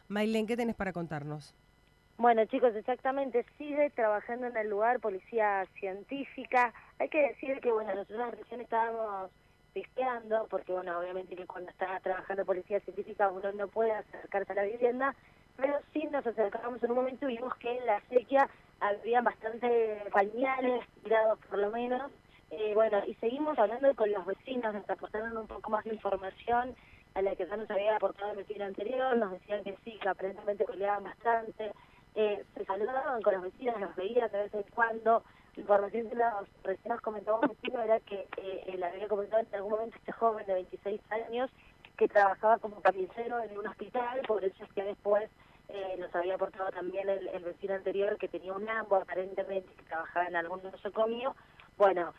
Mailén, ¿qué tenés para contarnos? Bueno, chicos, exactamente, sigue trabajando en el lugar policía científica. Hay que decir que, bueno, nosotros recién estábamos pisteando, porque, bueno, obviamente que cuando está trabajando policía científica uno no puede acercarse a la vivienda, pero sí nos acercamos en un momento y vimos que en la acequia había bastante pañales tirados, por lo menos. Bueno, y seguimos hablando con los vecinos, nos aportaron un poco más de información a la que ya nos había aportado el vecino anterior, nos decían que sí, que aparentemente peleaban bastante, se saludaban con los vecinos, los veían de vez en cuando. La información que los recién nos comentaba un vecino era que le había comentado en algún momento este joven de 26 años que trabajaba como carnicero en un hospital, por eso es que después nos había aportado también el vecino anterior que tenía un ambo aparentemente, que trabajaba en algún nosocomio. Bueno,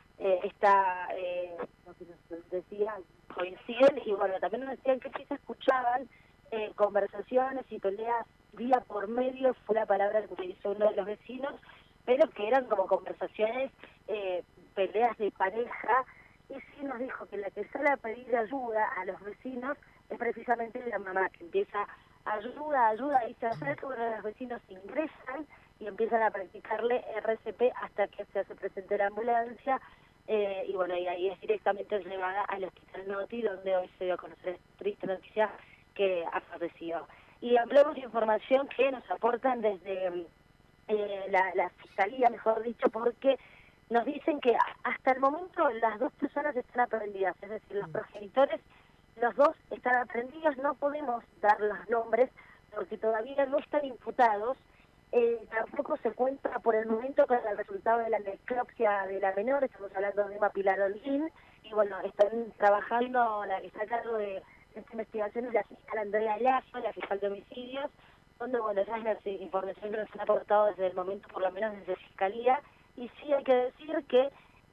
lo que nos decía coinciden, y bueno, también nos decían que sí se escuchaban conversaciones y peleas día por medio, fue la palabra que utilizó uno de los vecinos, pero que eran como conversaciones, peleas de pareja. Y sí nos dijo que la que sale a pedir ayuda a los vecinos es precisamente la mamá, que empieza ayuda, ayuda, y se acerca, uno de los vecinos ingresan y empiezan a practicarle RCP hasta que se hace presente la ambulancia. Y bueno, y ahí es directamente llevada al hospital Noti, donde hoy se dio a conocer esta triste noticia que ha fallecido. Y ampliamos información que nos aportan desde la fiscalía, mejor dicho, porque nos dicen que hasta el momento las dos personas están aprendidas, es decir, los progenitores, los dos están aprendidos, no podemos dar los nombres porque todavía no están imputados. Tampoco se cuenta por el momento con el resultado de la necropsia de la menor, estamos hablando de Emma Pilar Holguín, y bueno, están trabajando, la que está a cargo de esta investigación es la fiscal Andrea Lazo, la fiscal de homicidios, donde, bueno, esa es la información que nos han aportado desde el momento, por lo menos desde Fiscalía, y sí hay que decir que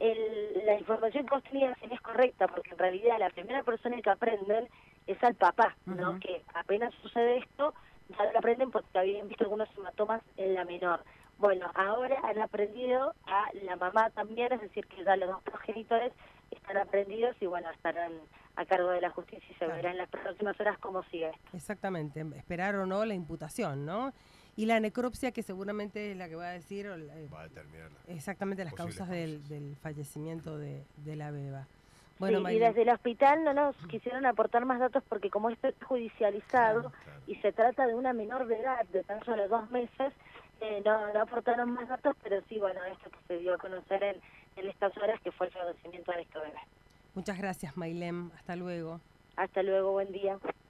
la información que vos tenías es correcta, porque en realidad la primera persona que aprenden es al papá, ¿no? Ujú. Que apenas sucede esto, ya lo aprenden porque habían visto algunos hematomas en la menor. Bueno, ahora han aprendido a la mamá también, es decir, que ya los dos progenitores están aprendidos y, bueno, estarán a cargo de la justicia y se Claro, verá en las próximas horas cómo sigue esto. exactamente. Esperar o no la imputación, ¿no? Y la necropsia, que seguramente es la que va a decir Va a determinar las exactamente las posibles causas causas. del fallecimiento de la beba. Sí, Bueno, y Maile, desde el hospital no nos quisieron aportar más datos porque como esto es claro. judicializado Claro. y se trata de una menor de edad de tan solo 2 meses, no aportaron más datos, pero sí, bueno, esto que se dio a conocer en estas horas, que fue el fallecimiento de este bebé. Muchas gracias, Mailem. Hasta luego. Hasta luego, buen día.